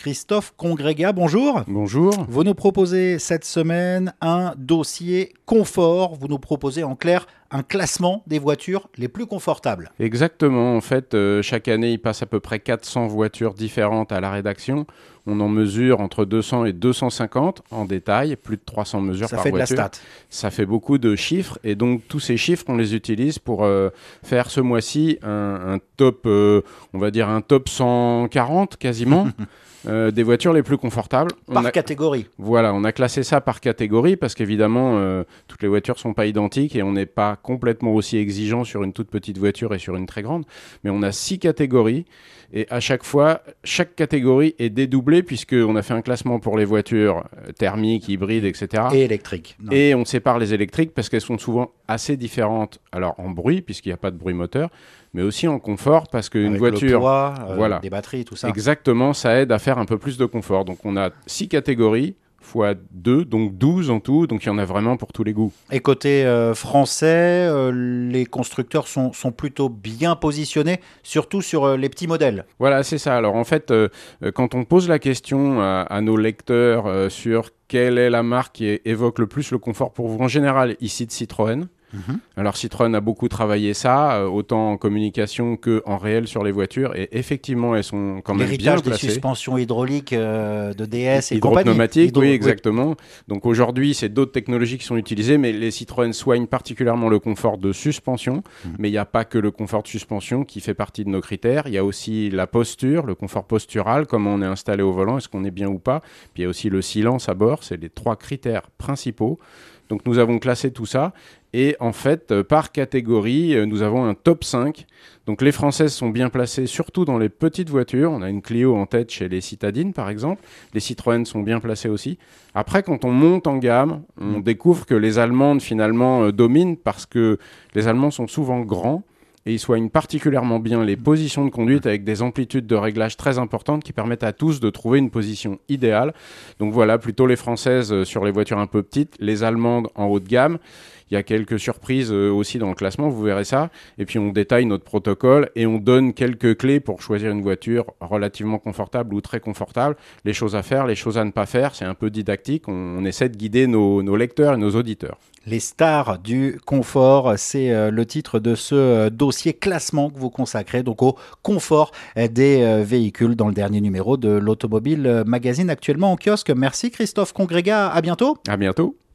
Christophe Congrégat, bonjour. Bonjour. Vous nous proposez cette semaine un dossier confort. Vous nous proposez en clair un classement des voitures les plus confortables. Exactement. En fait, chaque année, il passe à peu près 400 voitures différentes à la rédaction. On en mesure entre 200 et 250 en détail, plus de 300 mesures par voiture. Ça fait de la stat. Ça fait beaucoup de chiffres et donc tous ces chiffres, on les utilise pour faire ce mois-ci un top, on va dire un top 140 quasiment. Des voitures les plus confortables. Par catégorie. Voilà, on a classé ça par catégorie parce qu'évidemment, toutes les voitures ne sont pas identiques et on n'est pas complètement aussi exigeant sur une toute petite voiture et sur une très grande. Mais on a 6 catégories et à chaque fois, chaque catégorie est dédoublée puisqu'on a fait un classement pour les voitures thermiques, hybrides, etc. Et électriques. Non. Et on sépare les électriques parce qu'elles sont souvent assez différentes. Alors en bruit, puisqu'il n'y a pas de bruit moteur, mais aussi en confort parce qu'une voiture, le poids, voilà, des batteries, tout ça. Exactement, ça aide à faire un peu plus de confort. Donc on a 6 catégories fois 2, donc 12 en tout. Donc il y en a vraiment pour tous les goûts. Et côté français, les constructeurs sont plutôt bien positionnés, surtout sur les petits modèles. Voilà, c'est ça. Alors en fait, quand on pose la question à nos lecteurs sur quelle est la marque qui évoque le plus le confort pour vous, en général, ils citent Citroën. Alors Citroën a beaucoup travaillé ça, autant en communication qu'en réel sur les voitures, et effectivement elles sont quand même bien placées. L'héritage des suspensions hydrauliques de DS et compagnie. Hydropneumatiques, oui, exactement. Donc aujourd'hui c'est d'autres technologies qui sont utilisées, mais les Citroën soignent particulièrement le confort de suspension, mais il n'y a pas que le confort de suspension qui fait partie de nos critères, il y a aussi la posture, le confort postural, comment on est installé au volant, est-ce qu'on est bien ou pas, puis il y a aussi le silence à bord, c'est les 3 critères principaux. Donc nous avons classé tout ça et en fait par catégorie nous avons un top 5. Donc les Françaises sont bien placées surtout dans les petites voitures. On a une Clio en tête chez les citadines par exemple. Les Citroën sont bien placées aussi. Après quand on monte en gamme, on découvre que les Allemandes finalement dominent parce que les Allemands sont souvent grands. Et ils soignent particulièrement bien les positions de conduite avec des amplitudes de réglage très importantes qui permettent à tous de trouver une position idéale. Donc voilà, plutôt les Françaises sur les voitures un peu petites, les Allemandes en haut de gamme. Il y a quelques surprises aussi dans le classement, vous verrez ça. Et puis on détaille notre protocole et on donne quelques clés pour choisir une voiture relativement confortable ou très confortable. Les choses à faire, les choses à ne pas faire, c'est un peu didactique. On essaie de guider nos lecteurs et nos auditeurs. Les stars du confort, c'est le titre de ce dossier classement que vous consacrez donc au confort des véhicules dans le dernier numéro de l'Automobile Magazine, actuellement en kiosque. Merci Christophe Congrégat, à bientôt. À bientôt.